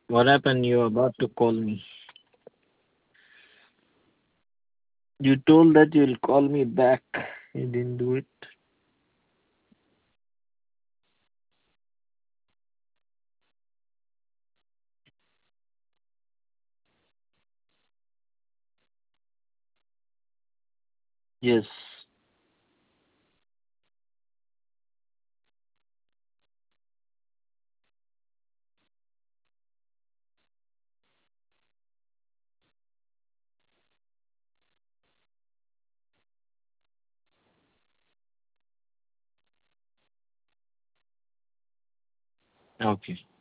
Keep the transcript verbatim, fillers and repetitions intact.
What happened? You were about to call me. You told that you'll call me back. You didn't do it. Yes. Okay.